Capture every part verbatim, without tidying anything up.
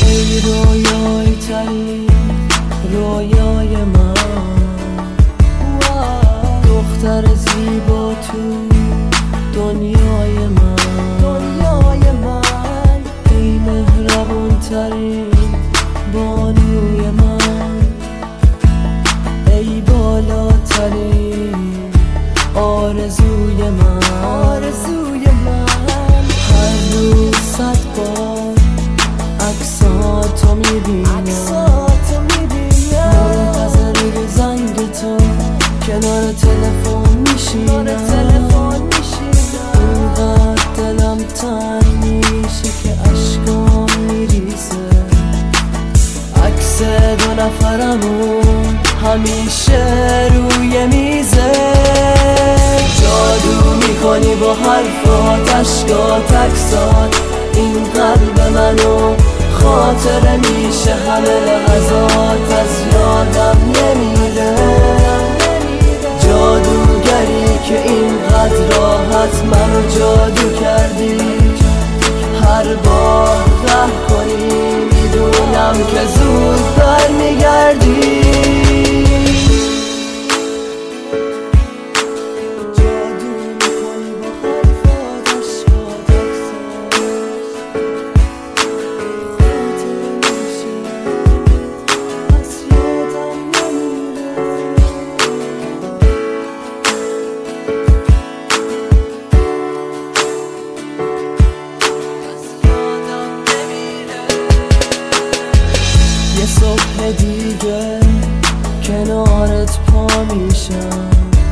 ای رویای ترین رویای من، دختر زیبا تو دنیای من، دنیای من. ای مهربون ترین بانوی من، ای بالاترین آرزوی من، آرزوی من. هر روز صد بار عکساتو میبینم، عکساتو میبینم. منتظر زنگ تو کنار تلفن میشینم، تلفن میشینم. اینقدر دلم تنگ میشه که اشکام میریزه. عکس دو نفرمون همیشه روی میزه. جادو میکنی با حرفات، اشکات، عکسات. این قلب منو خاطره میشه همه لحظات، از یادم نمیره. جادوگری که اینقدر راحت منو جادو کردی. هر بار قهر کنی میدونم که زود برمیگردی. یه صبح دیگه کنارت پا میشم،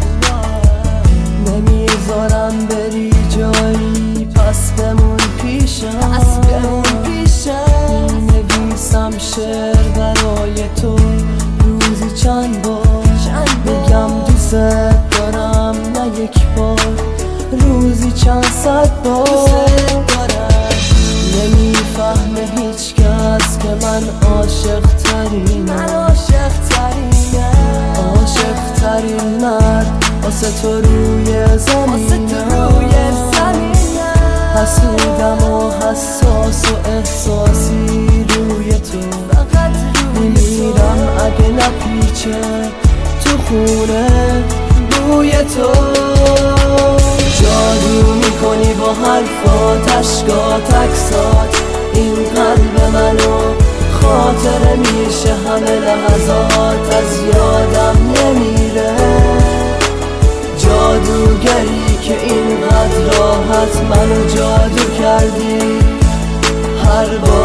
نمیذارم بری جایی، پس بمون پیشم، پس بمون پیشم. مینویسم شعر برای تو روزی چند بار، بگم دوست دارم نه یک بار، روزی چند صد بار. نمیفهمه هیچ کس که من عاشق ترینم، من عاشق ترینم، عاشق ترین مرد واسه تو روی زمینم. حسودم و حساس و احساسی روی تو، میمیرم اگه نپیچه تو خونه بوی تو. جادو میکنی با حرفات، اشکات، عکسات. این قلب منو خاطره میشه همه لحظات، از یادم نمیره. جادوگری که اینقدر راحت منو جادو کردی. هر بار